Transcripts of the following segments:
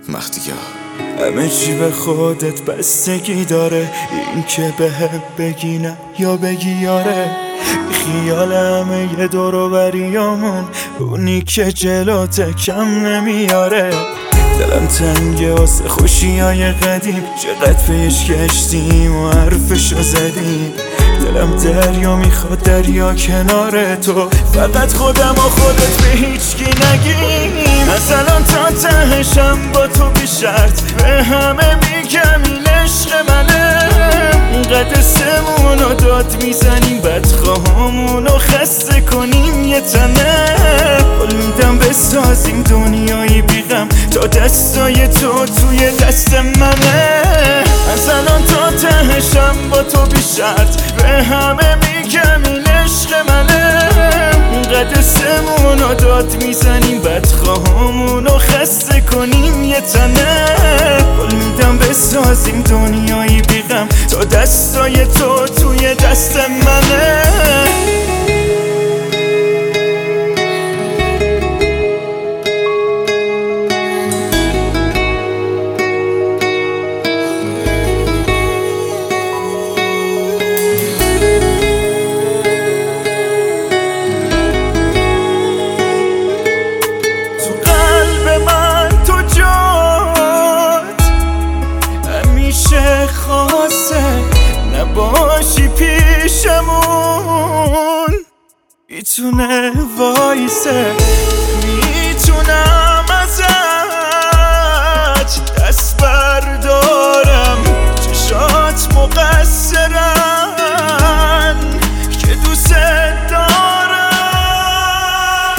مهدیار. همه چی به خودت بستگی داره، این که بهم بگی نه یا بگی یاره. خیال همه یه دور و بریامون، اونی که جلوت کم نمیاره. دلم تنگه واسه خوشیای قدیم، چقدر پیش کشتیم و حرفشو زدیم. دلم دریا میخواد، دریا کنار تو، فقط خودم و خودت به هیچکی نگیم. از الان تا تهشم با تو بی شرط، به همه میگم این عشق منه. اینقدر سمونو داد میزنیم، بدخواهامونو خسته کنیم یه تنه. قول میدم بسازیم دنیایی بیغم، تا دستای تو توی دست منه. از الان تا تهشم با تو بی شرط، به همه میگم این عشق منه. اینقدر سمونو داد میزنیم، بدخواهامونو خسته کنیم یه تنه. قول میدم بسازیم دنیایی بیغم، تا دستای تو توی دست منه. خاصه نباشی پیشمون، میتونه وایسه. میتونم ازت دست بردارم، چشات مقصرن که دوست دارم.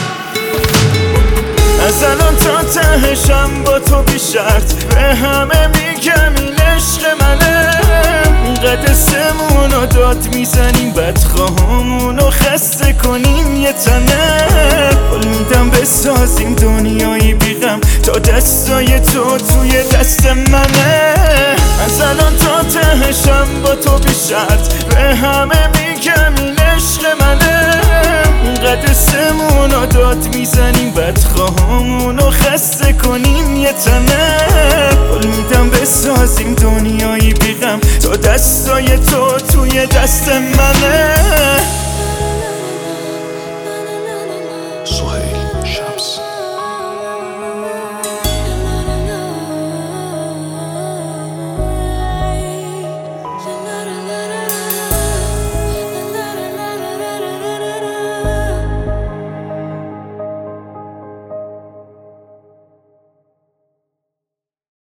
از الان تا تهشم با تو بی شرط، به همه میگم این عشق منه. اینقدر سمونو داد میزنیم، بدخواهامونو خسته کنیم یه تنه. قول میدم بسازیم دنیایی بیغم، تا دستای تو توی دست منه. از الان تا تهشم با تو بی شرط، به همه میگم این عشق منه. اینقدر سمونو داد میزنیم، بدخواهامونو خسته کنیم یه تنه. قول میدم بسازیم دنیایی بیغم، تا دستای تو توی دست منه.